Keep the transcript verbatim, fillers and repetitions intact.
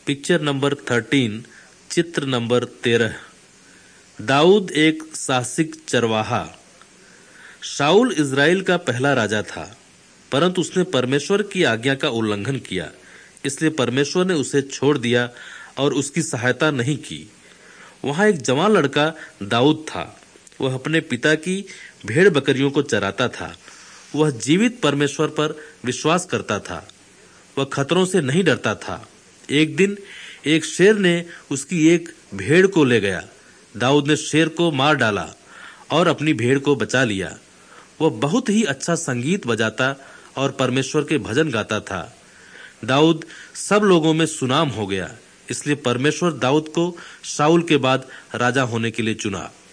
Picture number thirteen, चित्र number तेरह। दाऊद एक साहसिक चरवाहा। शाऊल इज़राइल का पहला राजा था, परंतु उसने परमेश्वर की आज्ञा का उल्लंघन किया, इसलिए परमेश्वर ने उसे छोड़ दिया और उसकी सहायता नहीं की। वहां एक जवान लड़का दाऊद था। वह अपने पिता की भेड़ बकरियों को चराता था। वह जीवित परमेश्वर पर विश्वास करता था। वह खतरों से नहीं डरता था। एक दिन एक शेर ने उसकी एक भेड़ को ले गया। दाऊद ने शेर को मार डाला और अपनी भेड़ को बचा लिया। वह बहुत ही अच्छा संगीत बजाता और परमेश्वर के भजन गाता था। दाऊद सब लोगों में सुनाम हो गया, इसलिए परमेश्वर दाऊद को शाऊल के बाद राजा होने के लिए चुना।